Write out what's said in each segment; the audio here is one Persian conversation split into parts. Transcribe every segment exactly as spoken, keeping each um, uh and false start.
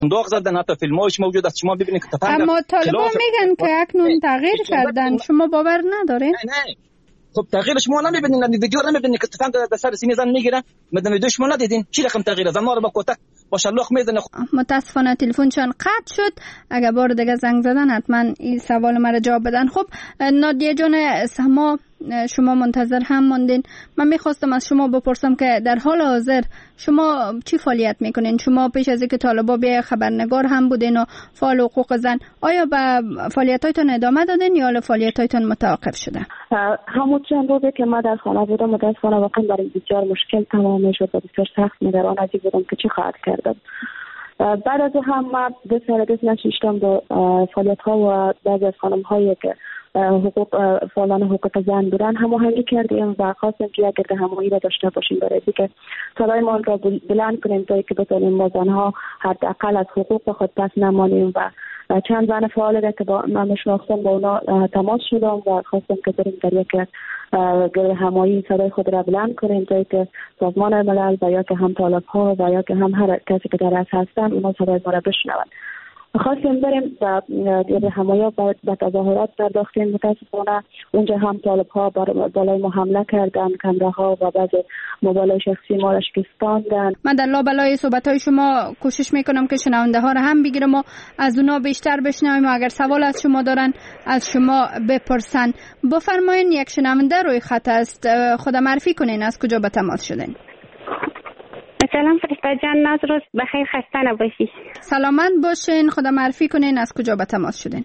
صندوق زدن، حتی فیلم‌هاش موجود است، شما ببینید که تفنگ. اما طالبان میگن که اکنون تغییر کردن، شما باور ندارین؟ نه نه خب تغییر شما نمیبینید، ویدیو نمیبینید که تفنگ در سر سینه زن میگیره؟ مدام ویدیو شما ندیدین چی رقم تغییر زن ما رو با کتک با شلاق میزنه. متاسفانه تلفنشان قطع شد، اگر بار دیگه زنگ زدن حتما این سوال مرا جواب بدن. خب نادیه جان سما، شما منتظر هم موندین. من میخواستم از شما بپرسم که در حال حاضر شما چی فعالیت میکنین؟ شما پیش از اینکه طالبا بیا خبرنگار هم بودین و فعال حقوق زن، آیا به فعالیتاتون ادامه دادین یا فعالیتاتون متوقف شده؟ همون چند روزی که ما در خانه بودم متاسفانه واقعا برای بسیار مشکل تمام شد و بسیار سخت نگران از این بودم که چی خواهد کردم. بعد از هم ما دست سر دست نشیشتم به فعالیت ها و بعضی از خانم هایی که حقوق فعالان حقوق زن بودن هماهنگی کردیم و خواستیم که یک گرد همایی را داشته باشیم برای اینکه صدای ما را بلند کنیم تا اینکه بتونیم ما زنها حداقل از حقوق خود پس نمانیم. و چند زن فعال که با من شناختم با اونا تماس شدم و خواستم که بریم در یک گرد همایی صدای خود را بلند کنیم تا اینکه سازمان ملل و یا که هم طالب ها و یا که هم هر کسی که در اصل هستن اونا صدای ما را بشنون. خواستیم بریم و دیگه همایا به تظاهرات پرداختیم. متاسفانه اونجا هم طالب ها بالای ما حمله کردن، کمره ها و بعض موبایل شخصی ما را شکستاندن. من در لابلای صحبت های شما کوشش میکنم که شنونده ها را هم بگیرم و از اونا بیشتر بشنویم و اگر سوال از شما دارن از شما بپرسن. بفرمایین، یک شنونده روی خط است، خود معرفی کنین از کجا به تماس شدین. سلام فرشته جان، ناز روز بخیر، خسته نباشی. سلامت باشین، خدا معرفی کنین از کجا به تماس شدین.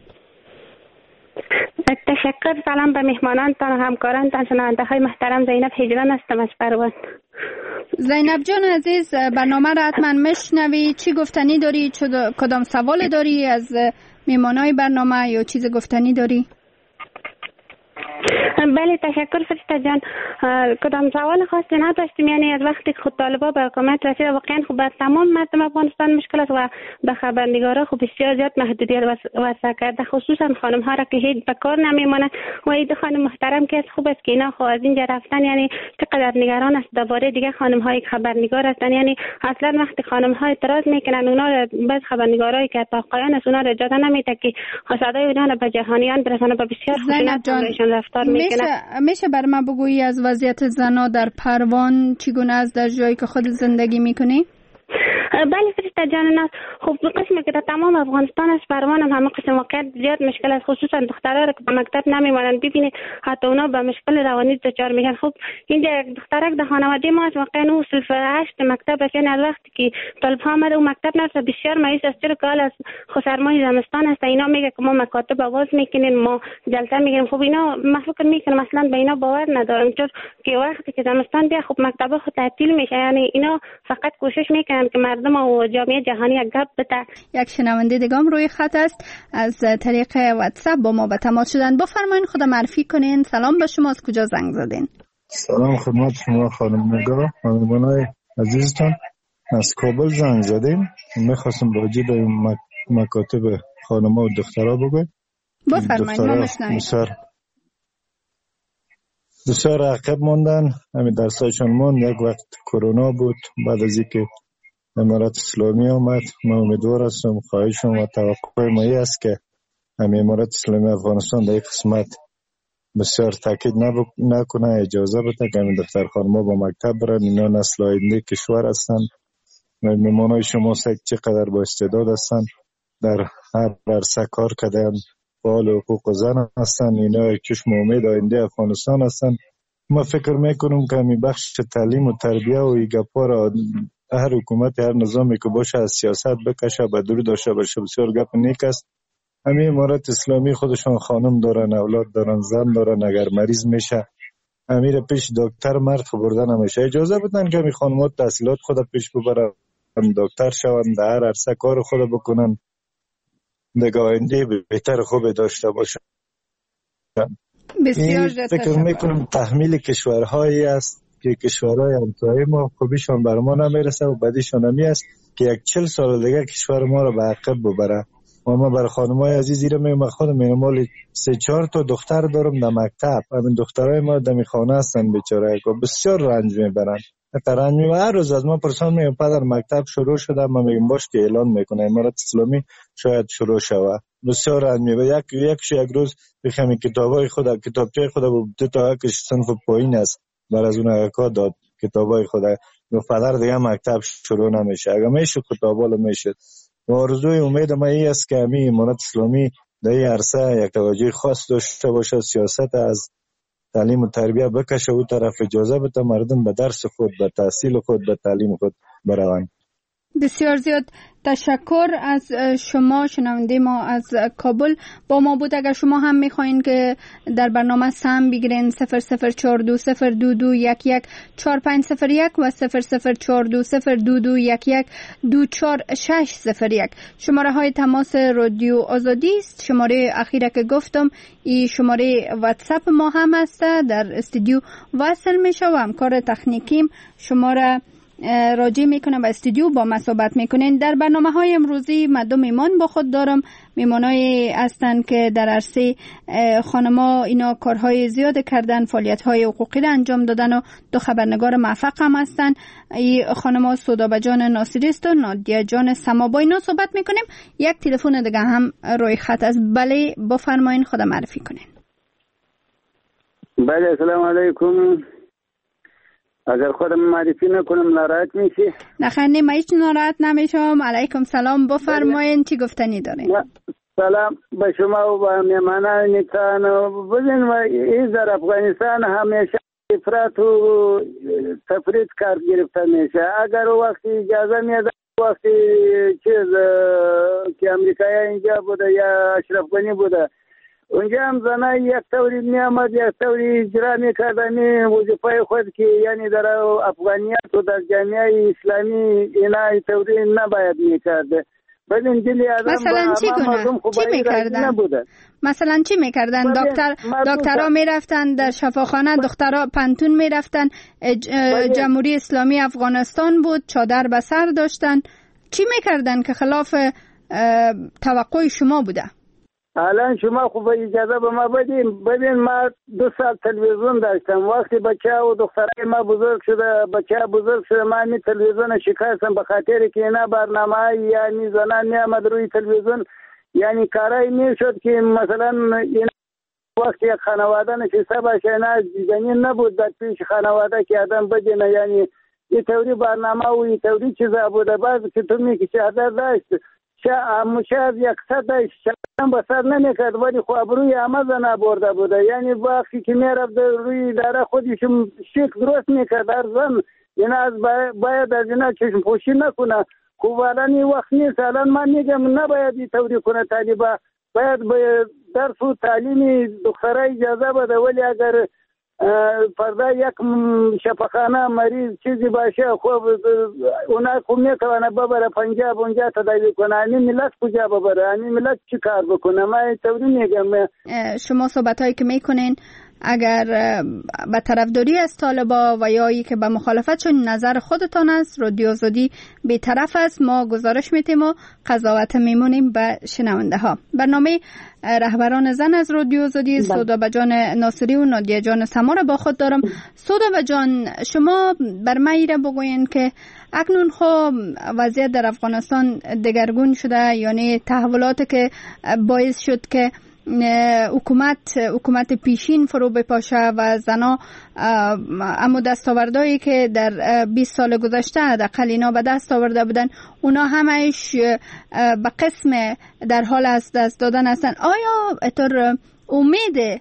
تشکر. سلام به مهمانانتان و همکارانتان، شنونده های محترم. زینب هجران هستم از پروان. زینب جان عزیز، برنامه را حتما میشنوی، چی گفتنی داری؟ کدام سوال داری از مهمانای برنامه یا چیز گفتنی داری؟ بله تشکر فرشته جان. کدام سوال خاصی نداشتیم، یعنی از وقتی خود طالبا به حکومت رسید واقعا خب بر تمام مردم افغانستان مشکل است و به خبرنگارا خب بسیار زیاد محدودیت وضع کرده، خصوصا خانم ها را که هیچ به کار نمیمونه. و این خانم محترم که خوب است که اینا خب از اینجا رفتن، یعنی چقدر نگران است درباره دیگه خانم های خبرنگار هستن. یعنی اصلا وقتی خانم ها اعتراض میکنن اونا بعض خبرنگارایی که تاقیان است اونا را اجازه نمیده که صدای اونا به جهانیان برسونه، به بسیار خشونت رفتار میکنه. میشه بر من بگویی از وضعیت زنا در پروان چگونه است در جایی که خود زندگی میکنی؟ بله فرشته جان، نه خب قسمی که در تمام افغانستان است، پروان هم همه قسم واقعیت زیاد مشکل است، خصوصا دخترها که به مکتب نمیمونن. ببینید حتی اونا به مشکل روانی دچار میشن. خب اینجا دخترک در خانواده ما است واقعا او صنف هشت مکتب است، یعنی از وقتی که طالب ها آمده او مکتب نرفته بسیار مایوس است، چرا که حال از خو سرمای زمستان است. اینا میگه که ما مکاتب آواز میکنیم، ما جلسه میگیریم. خب اینا من فکر میکنم مثلا به اینا باور ندارم، چون که وقتی که زمستان بیا خب مکتب خود تعطیل میشه. یعنی اینا فقط کوشش میکنن که مردم و جامعه جهانی یک گپ بده. یک شنونده دیگه هم روی خط است، از طریق واتساپ با ما به تماس شدن. بفرمایین خود معرفی کنین. سلام به شما، از کجا زنگ زدین؟ سلام خدمت شما خانم نگار، مهمانای عزیزتان. از کابل زنگ زدیم، میخواستم راجع به مک... مکاتب خانم‌ها و دخترها بگویم. بفرمایید ما میشنویم. بسیار عقب ماندن، همین درسایشان ماند. یک وقت کرونا بود، بعد از اینکه امارت اسلامی آمد، من امیدوار هستم، خواهشم و توقع ما این است که همین امارت اسلامی افغانستان در این قسمت بسیار تاکید نکنه، اجازه بده که همین دختر خانم‌ها با مکتب برن. اینا نسل آینده کشور هستن. مهمانای شما سک چقدر با استعداد هستن، در هر عرصه کار کردن، فعال حقوق زن هستن. اینا چشم امید آینده افغانستان هستن. ما فکر میکنم که همین بخش تعلیم و تربیه و این گپا را هر حکومت هر نظامی که باشه از سیاست بکشه، بدرو داشته باشه. بسیار گپ نیک است. همین امارت اسلامی خودشان خانم دارن، اولاد دارن، زن دارن. اگر مریض میشه امیر پیش دکتر مرد خبردن نمیشه. اجازه بدن که همین خانمات تحصیلات خود پیش ببرن، دکتر شون، در هر عرصه کار خود بکنن، دیگه آینده بهتر خوب داشته باشن. بسیار فکر میکنم تحمیل کشورهایی است که کشورهای همسایه ما خوبیشان بر ما نمیرسه و بدیشان همی است که یک چل سال دیگه کشور ما رو به عقب ببره. و ما بر خانمای عزیز ایره میگم، خودم مینمال سه چهار تا دختر دارم در مکتب. همین دخترای ما در خانه هستن بیچاره، بسیار رنج میبرن. ترنج میوه هر روز از ما پرسان میگم پدر مکتب شروع شده، ما میگم باش که اعلان میکنه امارت اسلامی شاید شروع شود. بسیار رنج میوه یک یکش یک روز بخمی کتابای خود کتابچه خود دو تا یکش صنف پایین است بر از اون حقیقت داد کتابای خود و پدر دیگه مکتب شروع نمیشه. اگه میشه کتابالو میشه. آرزوی امید ما این است که همین امارت اسلامی در این عرصه یک توجه خاص داشته باشه، سیاست از تعلیم و تربیه بکشه و طرف اجازه بده مردم به درس خود، به تحصیل خود، به تعلیم خود بروند. بسیار زیاد تشکر از شما. شنونده ما از کابل با ما بود. اگر شما هم میخواین که در برنامه سهم بگیرین صفر صفر چهار دو صفر دو دو یک یک چهار پنج صفر یک و صفر صفر چهار دو صفر دو دو یک یک دو چهار شش صفر یک. شماره های تماس رادیو آزادی است. شماره اخیره که گفتم این شماره واتساپ ما هم است. در استودیو وصل میشه و همکار تکنیکیم شماره راجع میکنم و استودیو با ما صحبت میکنین. در برنامه های امروزی من دو میمان با خود دارم. میمانایی هستند که در عرصه خانما اینا کارهای زیاد کردن، فعالیت های حقوقی را انجام دادن و دو خبرنگار موفق هم هستند. این خانما سودابه جان ناصری است و نادیه جان سما. با اینا صحبت میکنیم. یک تلفن دیگه هم روی خط است. بله بفرمایین، خود معرفی کنین. بله السلام علیکم. اگر خودم معرفی نکنم ناراحت میشی؟ نخیر من هیچ ناراحت نمیشم. علیکم سلام، بفرمایین چی گفتنی دارین؟ سلام به شما و به مهمانانتان. ببین این در افغانستان همیشه افراط و تفرید کار گرفته میشه. اگر وقتی اجازه میده وقتی چیز که امریکایی اینجا بوده یا اشرف غنی بوده اونجا هم زنای یک طوری میامد یک طوری اجرا میکردنی وظیفه خود که یعنی در افغانیت و در جامعه اسلامی اینا طوری نباید میکرده. ببین دلی آدم مثلا چی کنه؟ چی میکردن؟ مثلا چی میکردن؟ دکتر دکترها میرفتن در شفاخانه، دخترها پنتون میرفتن. جمهوری اسلامی افغانستان بود، چادر به سر داشتن. چی میکردن که خلاف توقع شما بوده؟ الان شما خوب اجازه به ما بدین. ببین ما دو سال تلویزیون داشتم. وقتی بچه و دخترای ما بزرگ شده، بچه بزرگ شده، ما می تلویزیون شکستم به خاطر که اینا برنامه یعنی زنان می آمد روی تلویزیون، یعنی کارایی می شد که مثلا اینا وقتی یک خانواده نشسته باشه اینا جنین نبود در پیش خانواده که آدم بجنه، یعنی این طوری برنامه و این طوری چیزا بوده. بعض که تو می که چادر داشت شاید یک صد داشت هم بسر نمیکرد ولی خواب روی همه زن برده بوده. یعنی وقتی که میرفت روی داره خودشون شک درست میکرد هر زن. این از باید از اینا چشم پوشی نکنه. خوب الان این وقت نیست. الان من میگم نباید این طوری کنه. طالبا باید به درس و تعلیم دختره اجازه بده، ولی اگر فردا یک شفاخانه مریض چیزی باشه خب اونا خوب میتونه ببره پنجاب اونجا تداوی کنه. این ملت کجا ببره؟ این ملت چی کار بکنه؟ من طوری میگم. شما صحبت هایی که میکنین اگر به طرفداری از طالبا و یا ای که به مخالفتشون نظر خودتان است، رادیو آزادی بی‌طرف است. ما گزارش میتیم و قضاوت میمونیم به شنونده ها. برنامه رهبران زن از رادیو آزادی سودابه جان ناصری و نادیه جان سما را با خود دارم. سودابه جان شما بر من ایره بگوین که اکنون خب وضعیت در افغانستان دگرگون شده، یعنی تحولاتی که باعث شد که حکومت حکومت پیشین فرو بپاشه و زنا اما دستاوردهایی که در بیست سال گذشته حداقل اینا به دست آورده بودن اونا همش به قسم در حال از دست دادن هستن. آیا اطور امید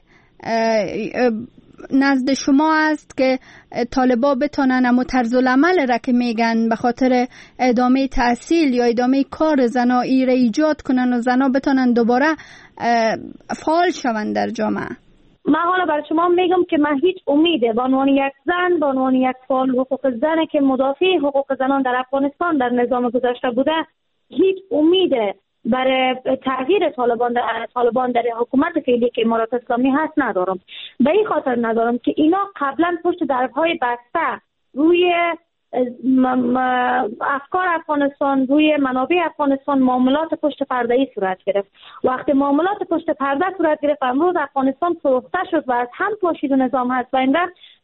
نزد شما است که طالبا بتونن اما طرز العمل را که میگن به خاطر ادامه تحصیل یا ادامه کار زنایی را ایجاد کنن و زنا بتونن دوباره فعال شوند در جامعه؟ من حالا برای شما میگم که من هیچ امیده به عنوان یک زن، به عنوان یک فعال حقوق زن که مدافع حقوق زنان در افغانستان در نظام گذشته بوده، هیچ امیده برای تغییر طالبان در طالبان در حکومت فعلی که امارات اسلامی هست ندارم. به این خاطر ندارم که اینا قبلا پشت درهای بسته روی افکار افغانستان، روی منابع افغانستان معاملات پشت پرده‌ای صورت گرفت. وقتی معاملات پشت پرده صورت گرفت امروز افغانستان فروخته شد و از هم پاشید و نظام هست و این وقت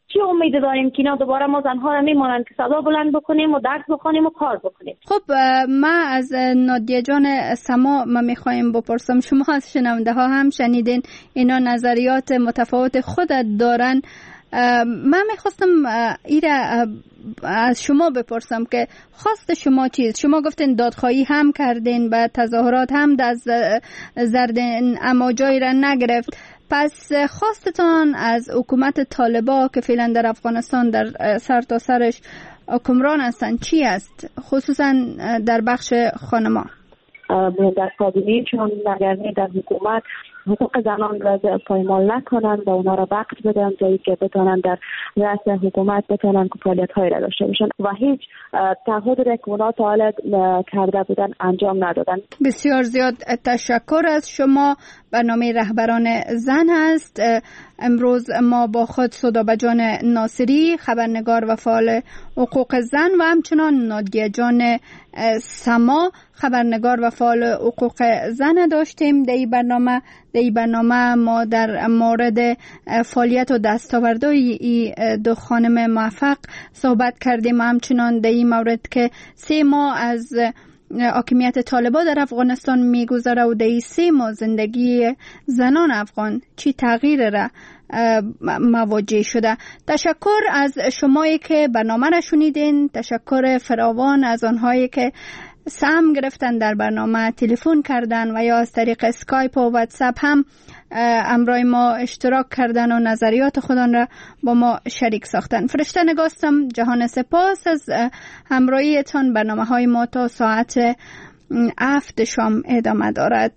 چی امید داریم که اینا دوباره ما زنها را میمانند که صدا بلند بکنیم و درس بخونیم و کار بکنیم؟ خب ما از نادیه جان سما ما میخوایم بپرسم، شما از شنونده ها هم شنیدین اینا نظریات متفاوت خود دارن. من میخواستم ایره از شما بپرسم که خواست شما چیست؟ شما گفتین دادخواهی هم کردین به تظاهرات هم دست زردین اما جایی را نگرفت. پس خواستتان از حکومت طالبا که فعلا در افغانستان در سر تا سرش حکمران هستند چی است؟ خصوصا در بخش خانمان در کابینه، چون اگر در حکومت حقوق زنان را پایمال نکنند و اونا را وقت بدن جایی که بتونن در رأس حکومت بتونن که فعالیت های را داشته باشن و هیچ تعهد را که اونا تا حالا کرده بودن انجام ندادن. بسیار زیاد تشکر از شما. برنامه رهبران زن هست. امروز ما با خود سودابه جان ناصری خبرنگار و فعال حقوق زن و همچنان نادیه جان سما خبرنگار و فعال حقوق زن داشتیم. در این برنامه در این برنامه ما در مورد فعالیت و دستاوردهای دو خانم موفق صحبت کردیم، همچنان در این مورد که سه ماه از حاکمیت طالبان در افغانستان میگذره و در این سه ماه زندگی زنان افغان چی تغییر را مواجه شده. تشکر از شمایی که برنامه را شنیدین. تشکر فراوان از آنهایی که سهم گرفتن در برنامه، تلفن کردن و یا از طریق اسکایپ و واتساپ هم همراه ما اشتراک کردن و نظریات خودان را با ما شریک ساختن. فرشته نگاستم. جهان سپاس از همراهیتان. برنامه های ما تا ساعت هفت شام ادامه دارد.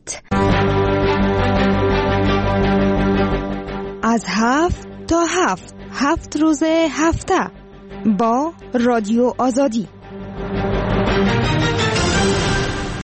از هفت تا هفت هفت روز هفته با رادیو آزادی.